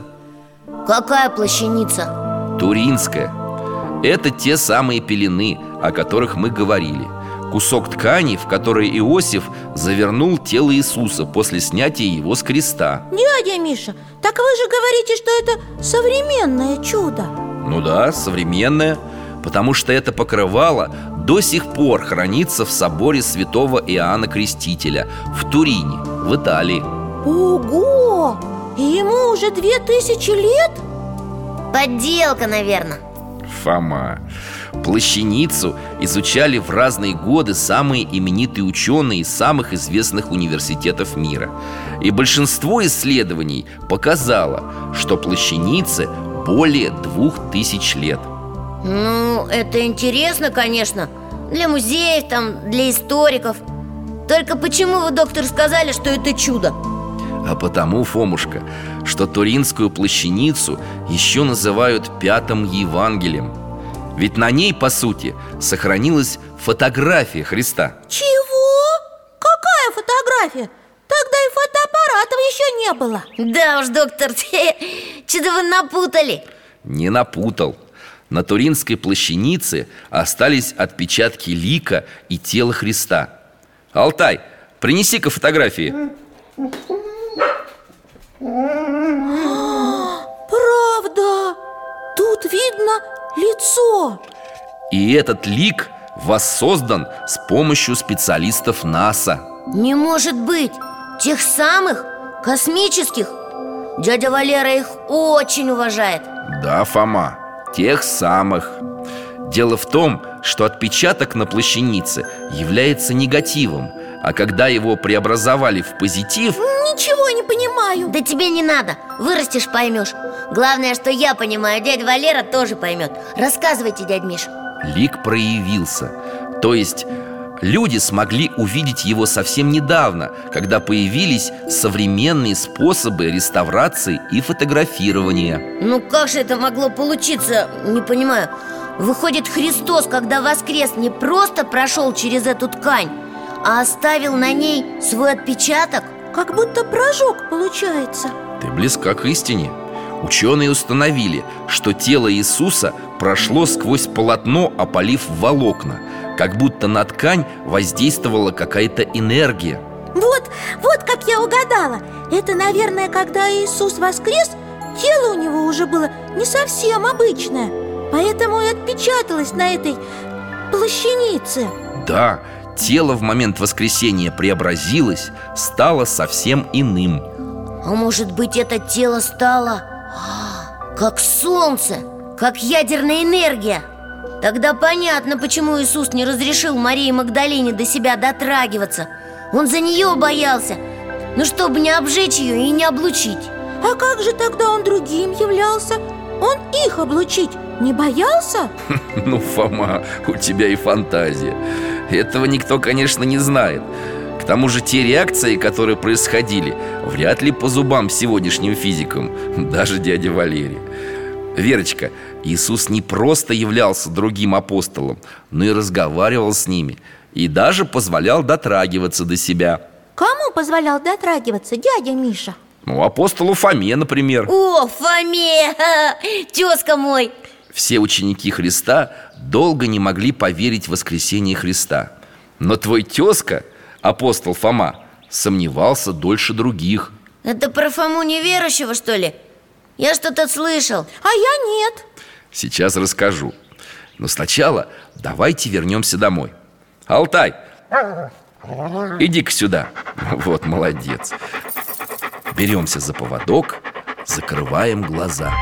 Speaker 2: Какая плащаница?
Speaker 1: Туринская. Это те самые пелены, о которых мы говорили. Кусок ткани, в который Иосиф завернул тело Иисуса после снятия его с креста.
Speaker 3: Дядя Миша, так вы же говорите, что это современное чудо.
Speaker 1: Ну да, современное, потому что это покрывало до сих пор хранится в соборе святого Иоанна Крестителя в Турине, в Италии.
Speaker 3: Ого! И ему уже две тысячи лет?
Speaker 2: Подделка, наверное.
Speaker 1: Фома, плащаницу изучали в разные годы самые именитые ученые из самых известных университетов мира. И большинство исследований показало, что плащанице более двух тысяч лет.
Speaker 2: Ну, это интересно, конечно. Для музеев, там, для историков. Только почему вы, доктор, сказали, что это чудо?
Speaker 1: А потому, Фомушка, что туринскую плащаницу еще называют Пятым Евангелием. Ведь на ней, по сути, сохранилась фотография Христа.
Speaker 3: Чего? Какая фотография? Тогда и фотоаппаратов еще не было.
Speaker 2: Да уж, доктор, что-то вы напутали.
Speaker 1: Не напутал. На туринской плащанице остались отпечатки лика и тела Христа. Алтай, принеси-ка фотографии.
Speaker 3: Правда, тут видно лицо.
Speaker 1: И этот лик воссоздан с помощью специалистов НАСА.
Speaker 2: Не может быть. Тех самых, космических. Дядя Валера их очень уважает.
Speaker 1: Да, Фома, тех самых. Дело в том, что отпечаток на плащанице является негативом, а когда его преобразовали в позитив...
Speaker 3: Ничего не понимаю.
Speaker 2: Да тебе не надо, вырастешь, поймешь. Главное, что я понимаю, дядя Валера тоже поймет. Рассказывайте, дядь Миша.
Speaker 1: Лик проявился. То есть люди смогли увидеть его совсем недавно, когда появились современные способы реставрации и фотографирования.
Speaker 2: Ну как же это могло получиться? Не понимаю. Выходит, Христос, когда воскрес, не просто прошел через эту ткань, а оставил на ней свой отпечаток?
Speaker 3: Как будто прожог получается.
Speaker 1: Ты близка к истине. Ученые установили, что тело Иисуса прошло сквозь полотно, опалив волокна, как будто на ткань воздействовала какая-то энергия.
Speaker 3: Вот, вот как я угадала. Это, наверное, когда Иисус воскрес, тело у него уже было не совсем обычное, поэтому и отпечаталось на этой плащанице.
Speaker 1: Да, тело в момент воскресения преобразилось, стало совсем иным.
Speaker 2: А может быть, это тело стало как солнце, как ядерная энергия? Тогда понятно, почему Иисус не разрешил Марии Магдалине до себя дотрагиваться. Он за нее боялся, ну, чтобы не обжечь ее и не облучить.
Speaker 3: А как же тогда он другим являлся? Он их облучить не боялся?
Speaker 1: Ну, Фома, у тебя и фантазия. Этого никто, конечно, не знает. К тому же те реакции, которые происходили, вряд ли по зубам сегодняшним физикам, даже дяде Валере. Верочка, Иисус не просто являлся другим апостолом, но и разговаривал с ними, и даже позволял дотрагиваться до себя.
Speaker 3: Кому позволял дотрагиваться, дядя Миша?
Speaker 1: Ну, апостолу Фоме, например.
Speaker 2: О, Фоме, тезка мой.
Speaker 1: Все ученики Христа долго не могли поверить в воскресение Христа. Но твой тезка, апостол Фома, сомневался дольше других.
Speaker 2: Это про Фому неверующего, что ли? Я что-то слышал.
Speaker 3: А я нет.
Speaker 1: Сейчас расскажу. Но сначала давайте вернемся домой. Алтай, иди-ка сюда. Вот, молодец. Беремся за поводок, закрываем глаза.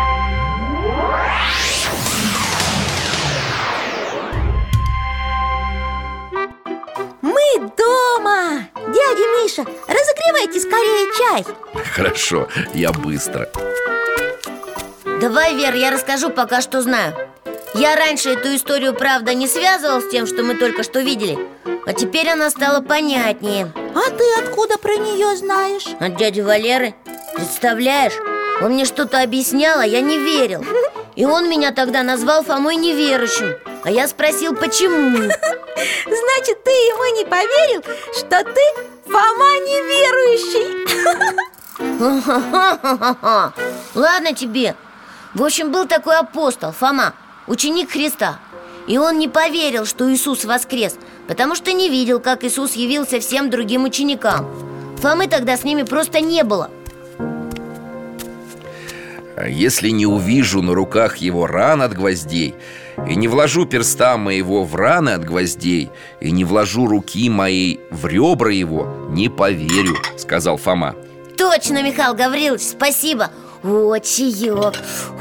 Speaker 3: Мы дома! Дядя Миша, разогревайте скорее чай.
Speaker 1: Хорошо, я быстро.
Speaker 2: Давай, Вер, я расскажу пока что знаю. Я раньше эту историю, правда, не связывал с тем, что мы только что видели, а теперь она стала понятнее.
Speaker 3: А ты откуда про нее знаешь?
Speaker 2: От дяди Валеры. Представляешь, он мне что-то объяснял, а я не верил. И он меня тогда назвал Фомой неверующим. А я спросил, почему.
Speaker 3: Значит, ты ему не поверил, что ты Фома неверующий?
Speaker 2: Ладно тебе. В общем, был такой апостол, Фома, ученик Христа. И он не поверил, что Иисус воскрес, потому что не видел, как Иисус явился всем другим ученикам. Фомы тогда с ними просто не было.
Speaker 1: Если не увижу на руках его ран от гвоздей, и не вложу перста моего в раны от гвоздей, и не вложу руки моей в ребра его, не поверю, сказал Фома.
Speaker 2: Точно, Михаил Гаврилович, спасибо. О, чаек.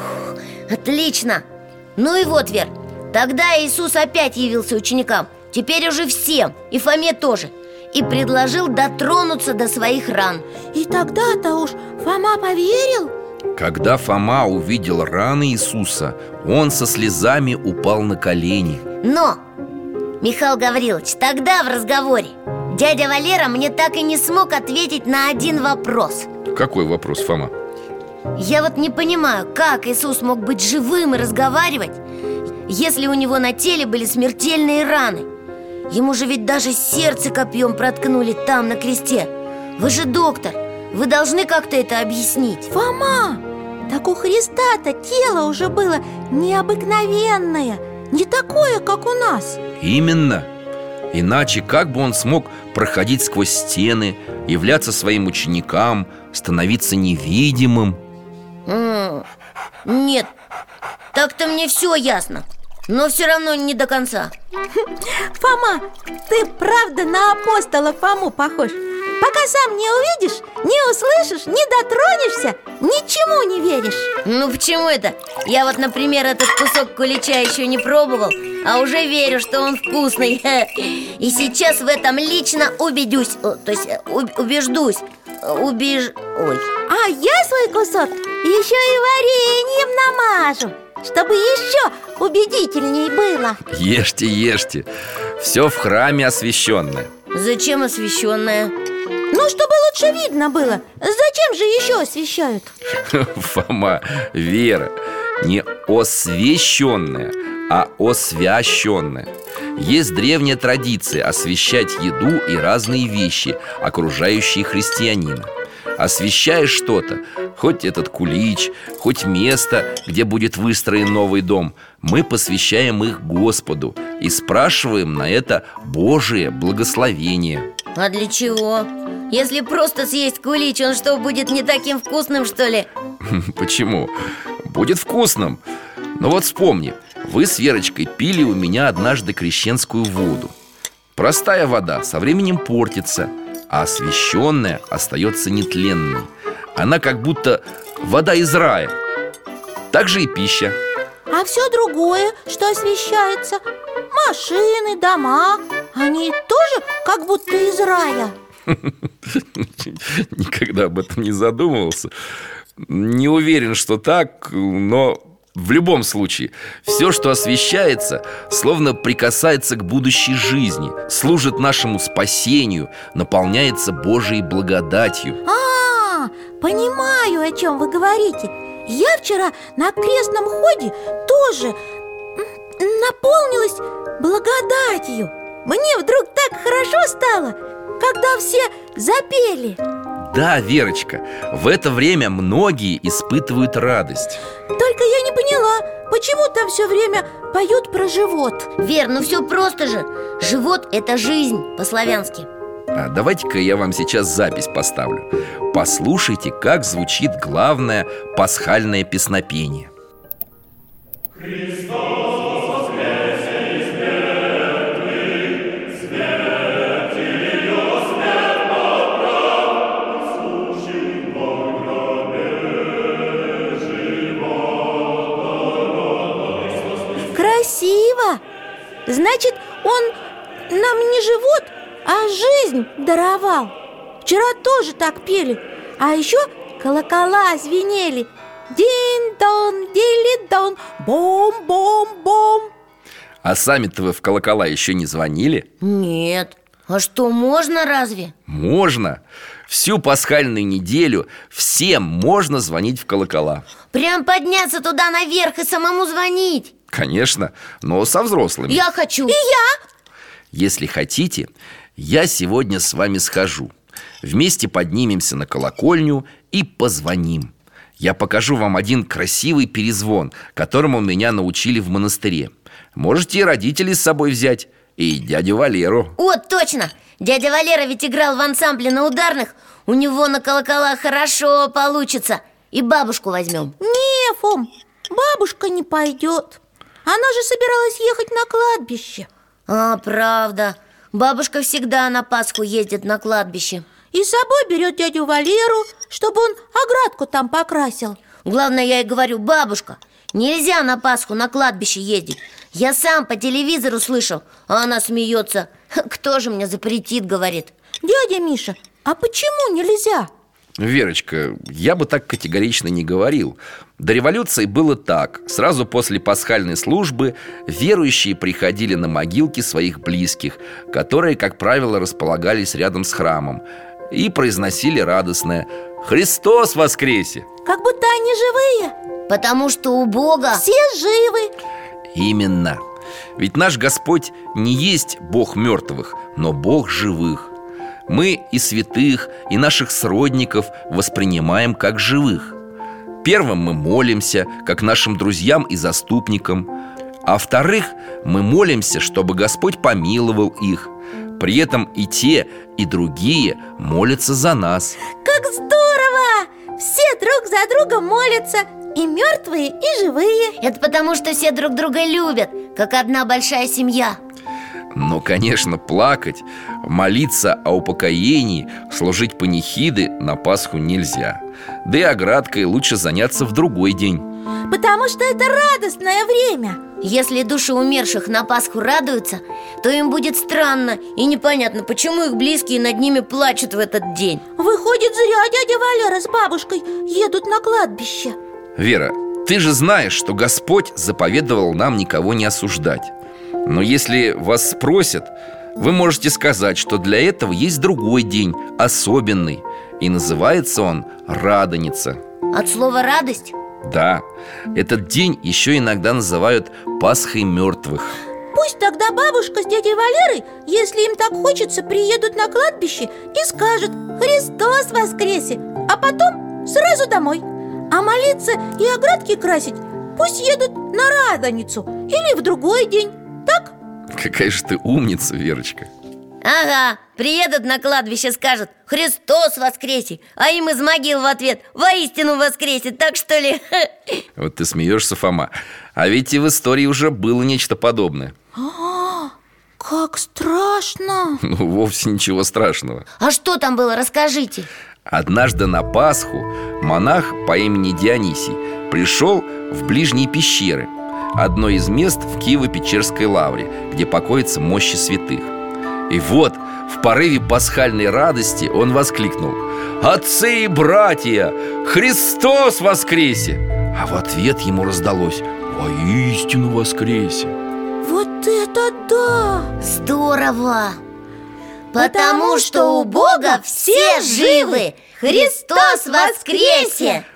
Speaker 2: Отлично. Ну и вот, Вер, тогда Иисус опять явился ученикам, теперь уже всем, и Фоме тоже, и предложил дотронуться до своих ран.
Speaker 3: И тогда-то уж Фома поверил?
Speaker 1: Когда Фома увидел раны Иисуса, он со слезами упал на колени.
Speaker 2: Но, Михаил Гаврилович, тогда в разговоре дядя Валера мне так и не смог ответить на один вопрос.
Speaker 1: Какой вопрос, Фома?
Speaker 2: Я вот не понимаю, как Иисус мог быть живым и разговаривать, если у него на теле были смертельные раны. Ему же ведь даже сердце копьем проткнули там, на кресте. Вы же доктор, вы должны как-то это объяснить.
Speaker 3: Фома, так у Христа-то тело уже было необыкновенное, не такое, как у нас.
Speaker 1: Именно. Иначе как бы он смог проходить сквозь стены, являться своим ученикам, становиться невидимым?
Speaker 2: М-м, Нет, так-то мне все ясно, но все равно не до конца.
Speaker 3: Фома, ты правда на апостола Фому похож. Пока сам не увидишь, не услышишь, не дотронешься, ничему не веришь.
Speaker 2: Ну почему это? Я вот, например, этот кусок кулича еще не пробовал, а уже верю, что он вкусный. И сейчас в этом лично убедюсь, о, то есть уб- убеждусь, убеж... Ой.
Speaker 3: А я свой кусок еще и вареньем намажу, чтобы еще убедительней было.
Speaker 1: Ешьте, ешьте. Все в храме освященное.
Speaker 2: Зачем освященная?
Speaker 3: Ну, чтобы лучше видно было. Зачем же еще освещают?
Speaker 1: Фома, Вера, не освященное, а освященное. Есть древняя традиция освящать еду и разные вещи, окружающие христианина. Освящаешь что-то, хоть этот кулич, хоть место, где будет выстроен новый дом, мы посвящаем их Господу и спрашиваем на это Божие благословение.
Speaker 2: А для чего? Если просто съесть кулич, он что, будет не таким вкусным, что ли?
Speaker 1: Почему? Будет вкусным. Но вот вспомни, вы с Верочкой пили у меня однажды крещенскую воду. Простая вода со временем портится, а освященная остается нетленной. Она как будто вода из рая. Так же и пища.
Speaker 3: А все другое, что освещается, машины, дома, они тоже как будто из рая.
Speaker 1: Никогда об этом не задумывался. Не уверен, что так, но в любом случае все, что освещается, словно прикасается к будущей жизни, служит нашему спасению, наполняется Божией благодатью.
Speaker 3: А, понимаю, о чем вы говорите. Я вчера на крестном ходе тоже наполнилась благодатью. Мне вдруг так хорошо стало, когда все запели.
Speaker 1: Да, Верочка, в это время многие испытывают радость.
Speaker 3: Только я не поняла, почему там все время поют про живот.
Speaker 2: Вер, ну все просто же. Живот – это жизнь по-славянски.
Speaker 1: А давайте-ка я вам сейчас запись поставлю. Послушайте, как звучит главное пасхальное песнопение.
Speaker 3: Красиво! Значит, он нам не живот, а жизнь даровал. Вчера тоже так пели. А еще колокола звенели. Дин-дон, дили-дон, бом-бом-бом.
Speaker 1: А сами-то вы в колокола еще не звонили?
Speaker 2: Нет. А что, можно разве?
Speaker 1: Можно. Всю пасхальную неделю всем можно звонить в колокола.
Speaker 2: Прям подняться туда наверх и самому звонить?
Speaker 1: Конечно, но со взрослыми.
Speaker 2: Я хочу.
Speaker 3: И я.
Speaker 1: Если хотите, я сегодня с вами схожу. Вместе поднимемся на колокольню и позвоним. Я покажу вам один красивый перезвон, которому меня научили в монастыре. Можете и родителей с собой взять, и дядю Валеру.
Speaker 2: О, точно! Дядя Валера ведь играл в ансамбле на ударных. У него на колоколах хорошо получится. И бабушку возьмем.
Speaker 3: Не, Фом, бабушка не пойдет. Она же собиралась ехать на кладбище.
Speaker 2: А, правда. Бабушка всегда на Пасху ездит на кладбище.
Speaker 3: И с собой берет дядю Валеру, чтобы он оградку там покрасил.
Speaker 2: Главное, я ей говорю: бабушка, нельзя на Пасху на кладбище ездить. Я сам по телевизору слышал. А она смеется. Кто же мне запретит, говорит.
Speaker 3: Дядя Миша, а почему нельзя?
Speaker 1: Верочка, я бы так категорично не говорил. До революции было так. Сразу после пасхальной службы верующие приходили на могилки своих близких, которые, как правило, располагались рядом с храмом, и произносили радостное «Христос воскресе!».
Speaker 3: Как будто они живые.
Speaker 2: Потому что у Бога
Speaker 3: все живы.
Speaker 1: Именно. Ведь наш Господь не есть Бог мертвых, но Бог живых. Мы и святых, и наших сродников воспринимаем как живых. Первым мы молимся, как нашим друзьям и заступникам. А вторых, мы молимся, чтобы Господь помиловал их. При этом и те, и другие молятся за нас.
Speaker 3: Как здорово! Все друг за другом молятся. И мертвые, и живые.
Speaker 2: это потому, что все друг друга любят, как одна большая семья.
Speaker 1: Но, конечно, плакать, молиться о упокоении, служить панихиды на Пасху нельзя. Да и оградкой лучше заняться в другой день.
Speaker 3: Потому что это радостное время.
Speaker 2: Если души умерших на Пасху радуются, то им будет странно и непонятно, почему их близкие над ними плачут в этот день.
Speaker 3: Выходит, зря дядя Валера с бабушкой едут на кладбище.
Speaker 1: Вера, ты же знаешь, что Господь заповедовал нам никого не осуждать. Но если вас спросят, вы можете сказать, что для этого есть другой день, особенный. И называется он Радоница.
Speaker 2: От слова «радость»?
Speaker 1: Да, этот день еще иногда называют Пасхой мертвых.
Speaker 3: Пусть тогда бабушка с дядей Валерой, если им так хочется, приедут на кладбище и скажут «Христос воскресе!», а потом сразу домой. А молиться и оградки красить пусть едут на Радоницу или в другой день. Так?
Speaker 1: Какая же ты умница, Верочка.
Speaker 2: Ага, приедут на кладбище, скажут «Христос воскресе!», а им из могил в ответ «Воистину воскресе!», так что ли?
Speaker 1: Вот ты смеешься, Фома. А ведь и в истории уже было нечто подобное.
Speaker 3: А, как страшно.
Speaker 1: Ну, вовсе ничего страшного.
Speaker 2: А что там было, расскажите.
Speaker 1: Однажды на Пасху монах по имени Дионисий пришел в ближние пещеры, одно из мест в Киево-Печерской лавре, где покоятся мощи святых. И вот, в порыве пасхальной радости он воскликнул: «Отцы и братья, Христос воскресе!» А в ответ ему раздалось: «Воистину воскресе!»
Speaker 3: Вот это да!
Speaker 2: Здорово! Потому что у Бога все живы! Христос воскресе!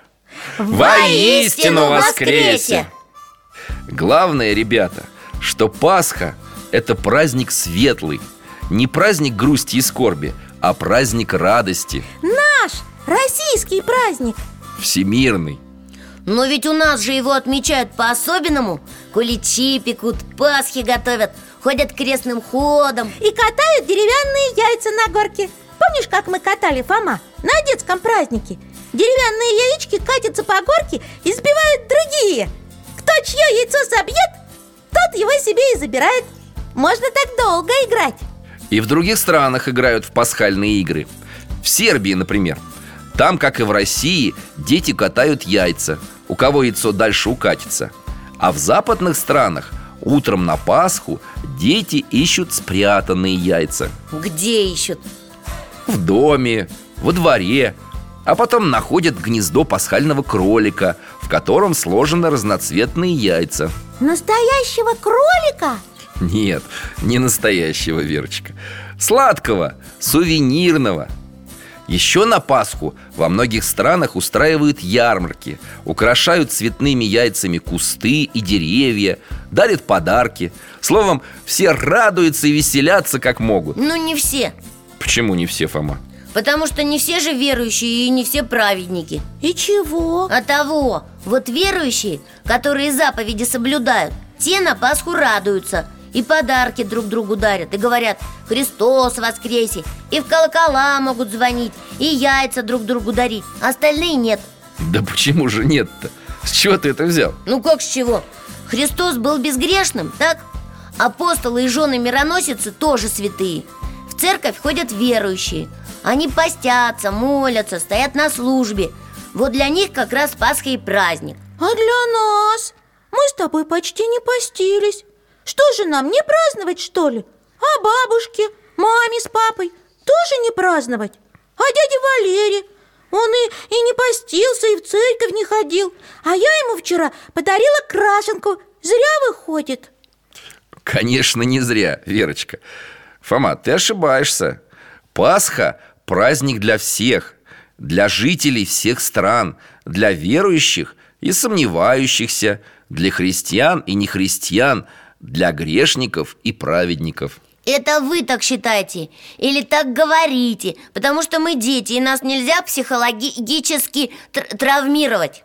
Speaker 1: Воистину воскресе! Главное, ребята, что Пасха – это праздник светлый. Не праздник грусти и скорби, а праздник радости.
Speaker 3: Наш российский праздник.
Speaker 1: Всемирный.
Speaker 2: Но ведь у нас же его отмечают по-особенному. Куличи пекут, пасхи готовят, ходят крестным ходом
Speaker 3: и катают деревянные яйца на горке. Помнишь, как мы катали, Фома, на детском празднике? Деревянные яички катятся по горке и сбивают другие. Кто чье яйцо собьет, тот его себе и забирает. Можно так долго играть.
Speaker 1: И в других странах играют в пасхальные игры. В Сербии, например. Там, как и в России, дети катают яйца. У кого яйцо дальше укатится. А в западных странах утром на Пасху дети ищут спрятанные яйца.
Speaker 2: Где ищут?
Speaker 1: В доме, во дворе. А потом находят гнездо пасхального кролика, в котором сложены разноцветные яйца.
Speaker 3: Настоящего кролика?
Speaker 1: Нет, не настоящего, Верочка. Сладкого, сувенирного. Еще на Пасху во многих странах устраивают ярмарки, украшают цветными яйцами кусты и деревья, дарят подарки. Словом, все радуются и веселятся как могут.
Speaker 2: Ну, не все.
Speaker 1: Почему не все, Фома?
Speaker 2: Потому что не все же верующие и не все праведники.
Speaker 3: И чего?
Speaker 2: А того, вот верующие, которые заповеди соблюдают, те на Пасху радуются и подарки друг другу дарят, и говорят: «Христос воскресе!» И в колокола могут звонить, и яйца друг другу дарить. Остальные нет.
Speaker 1: Да почему же нет-то? С чего ты это взял?
Speaker 2: Ну как с чего? Христос был безгрешным, так? Апостолы и жены мироносицы тоже святые. В церковь ходят верующие. Они постятся, молятся, стоят на службе. Вот для них как раз Пасха и праздник.
Speaker 3: А для нас? Мы с тобой почти не постились. Что же нам, не праздновать, что ли? А бабушке, маме с папой тоже не праздновать? А дядя Валерий? Он и, и не постился, и в церковь не ходил. А я ему вчера подарила крашенку. Зря выходит.
Speaker 1: Конечно, не зря, Верочка. Фома, ты ошибаешься. Пасха – праздник для всех, для жителей всех стран, для верующих и сомневающихся, для христиан и нехристиан, для грешников и праведников.
Speaker 2: Это вы так считаете или так говорите, потому что мы дети, и нас нельзя психологически тр- травмировать.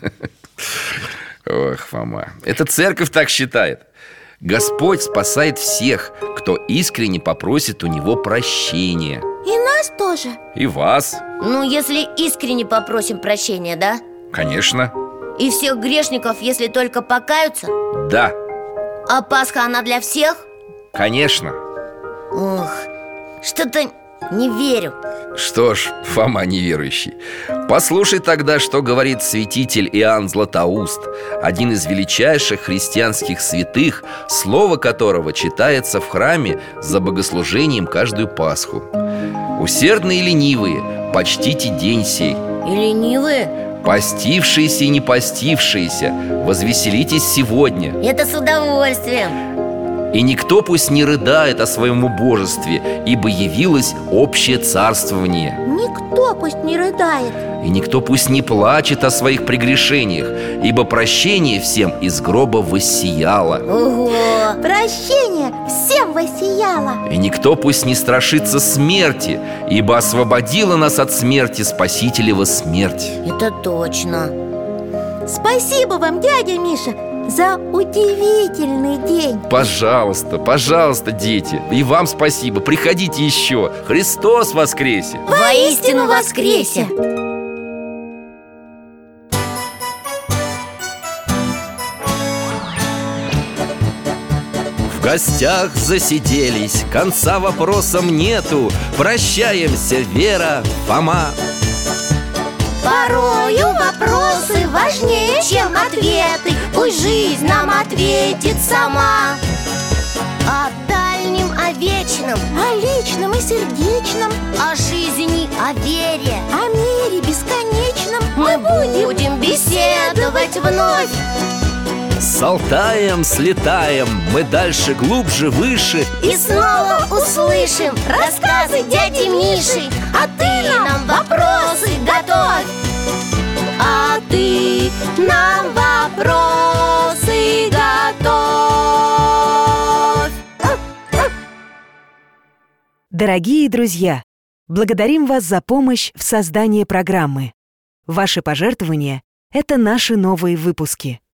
Speaker 1: Ох, Фома, это церковь так считает. Господь спасает всех, кто искренне попросит у Него прощения.
Speaker 3: И нас тоже?
Speaker 1: И вас.
Speaker 2: Ну, если искренне попросим прощения, да?
Speaker 1: Конечно.
Speaker 2: И всех грешников, если только покаются?
Speaker 1: Да.
Speaker 2: А Пасха, она для всех?
Speaker 1: Конечно.
Speaker 2: Ох, что-то не верю.
Speaker 1: Что ж, Фома неверующий, послушай тогда, что говорит святитель Иоанн Златоуст, один из величайших христианских святых, слово которого читается в храме за богослужением каждую Пасху. «Усердные и ленивые, почтите день сей.
Speaker 2: И ленивые?
Speaker 1: Постившиеся и не постившиеся, возвеселитесь сегодня.
Speaker 2: Это с удовольствием.
Speaker 1: И никто пусть не рыдает о своем убожестве, ибо явилось общее царствование.
Speaker 3: Никто пусть не рыдает.
Speaker 1: И никто пусть не плачет о своих прегрешениях, ибо прощение всем из гроба воссияло.
Speaker 2: Ого!
Speaker 3: Прощение всем воссияло.
Speaker 1: И никто пусть не страшится смерти, ибо освободила нас от смерти Спасителева смерть.
Speaker 2: Это точно.
Speaker 3: Спасибо вам, дядя Миша, за удивительный день.
Speaker 1: Пожалуйста, пожалуйста, дети. И вам спасибо, приходите еще. Христос воскресе!
Speaker 2: Воистину воскресе!
Speaker 1: В гостях засиделись, конца вопросам нету. Прощаемся, Вера, Фома.
Speaker 3: Порою вопросы важнее, чем ответы. Пусть жизнь нам ответит сама.
Speaker 2: О дальнем, о вечном,
Speaker 3: О личном и сердечном,
Speaker 2: о жизни, о вере
Speaker 3: о мире бесконечном
Speaker 2: мы будем беседовать вновь.
Speaker 1: С Алтаем слетаем, мы дальше, глубже, выше.
Speaker 2: И снова услышим рассказы дяди Миши. А ты нам вопросы готовь. А ты нам вопросы готовь.
Speaker 5: Дорогие друзья, благодарим вас за помощь в создании программы. Ваши пожертвования Это наши новые выпуски.